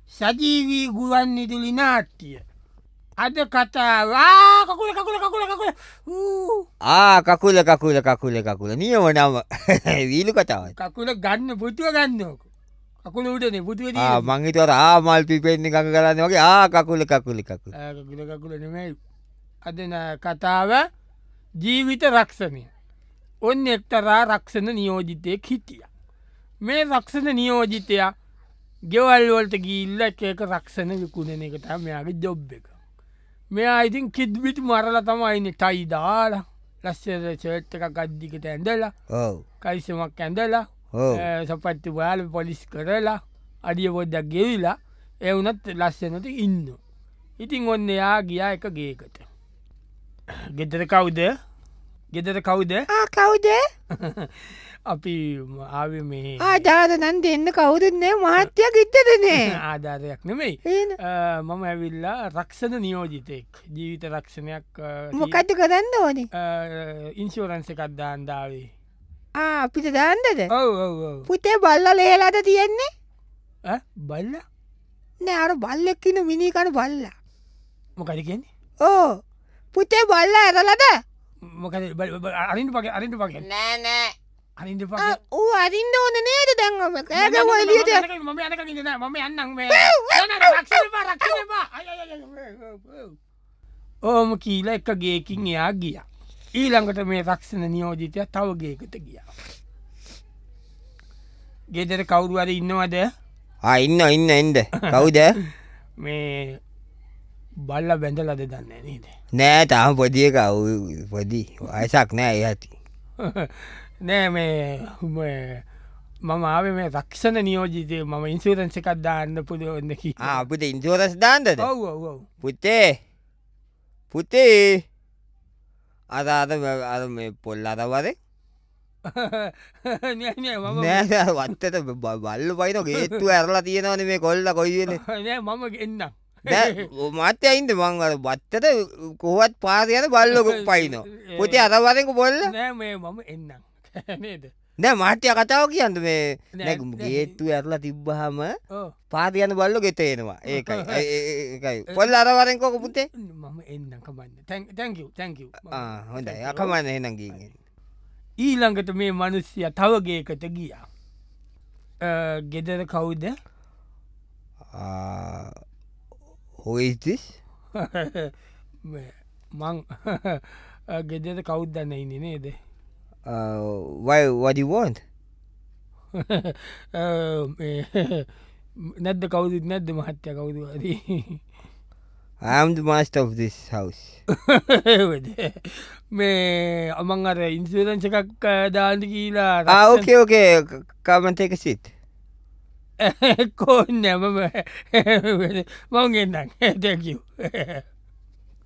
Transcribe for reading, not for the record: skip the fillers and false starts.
සජීවී ගුවන් විදුලි නාට්‍ය. අද කතාව කකුල කකුල නියම නම වීලු කතාව කකුල ගන්න පුතුව ගන්නක කකුල උඩනේ පුතුව මංහිතවර මල් පිපෙන්නේ කක කරන්න වගේ කකුල නෙමයි. අදන කතාව ජීවිත රක්ෂණය. ඔන්න එක්තරා රක්ෂණ නියෝජිතයක් හිටිය. මේ රක්ෂණ නියෝජිතයා ගෙවල්වලට ගිල්ල එක රක්ෂණ විකුණන එක තම මෙයාගේ ජොබ් එක. මෙයා ඉතින් කිද්බිට මරල තමයින්න ටයි දාලා ලස්සර චේට් එක ගද්දිකට ඇඳලා කයිසමක් ඇඳලා සපත්ති බාල පොලිස් කරලා අඩිය පොඩ්ඩක් ගෙවිලා එවනත් ලස්සනට ඉන්න. ඉතින් ඔන්න එයා ගියා එක ගේකට. ගෙදර කවුද කවුද අපි ආව මේ ආධාර නන් දෙන්න කවුරුන්නේ මහත්‍යයක් ඉත්තදනේ ආධාරයක් නෙමෙයි මම ඇවිල්ලා රක්ෂණ නියෝජිතයෙක් ජීවිත රක්ෂණයක් මොකට්ට කරන්න ඕනේ ඉන්ශෝරන්ස එකක් දාන්දාවේ අපිට දාන්නද ඔව පුතේ බල්ල ලේලාට තියෙන්නේ බල්ල නෑ අර බල්ලෙක්කින මිනිකන බල්ල මොකද කියන්නේ ඕ පුතේ බල්ල ඇරලද මොක අරින්ට පගේ අරින්ට පගේ නෑ අරින්ට ඌ අරින්ද ඕන නේද දැන්ම කෑගවලියට මම යනකන්න මම යන්නම් ඕම කීලා එක ගේකින් එයා ගිය. ඊළඟට මේ රක්ෂණ නියෝජිතය තවගේකට ගිය. ගෙදර කවුරුවද ඉන්නවද ඉන්න එන්ද කවුද මේ බල්ල බැඳලද දන්න නේද නෑ තාම පොදිය පොදි අයසක් නෑ ඇති නෑ මේ මම ආව මේ රක්ෂණ නියෝජිතය මම ඉන්සූරන්ස එකක් දාන්න පුදුවන්නකි අපිට ඉන්සෝරස් දාන්නද පුතේ අදාද මේ පොල් අදවරේ නෑ වත්තට බල්ල පයින ගේත්තු ඇරලා තියෙනවන මේ කොල්ල කොයිවෙන මම එන්නම් මත්‍ය අයින්ද මං බත්තට කොහත් පාතියන බල්ලොක පයින පොතේ අදවරෙක බොල්ල නෑ මේ මම එන්නම් නේද නෑ මාට්‍ය කතාව කියන්න මේ ගේත්තු ඇරලා තිබ්බහම පාතියන බල්ලො ගෙතේනවා ඒකයි පොල්ල අරවරෙන් කොක පුතේ මම එන්නම් කමන්න තැක හොඳයි අකමන්න එනගීගෙන් ඊළඟට මේ මනුස්්‍යය තවගේකට ගියා ගෙදර කවුද හොයිතිස් මං ගෙදර කවුද්දන්න ඉන්න නේද වඩිවෝන්් නැද්ද කවුදුත් නැද්ද මහත්‍ය කවුදුවද I'm the master of this house මේ අමන් අර ඉන්සුරන්ස එකක් දාන්න කියලා ඕකේ කමන්තක සිත් කොන්න මම මං එන්නම් දැකව්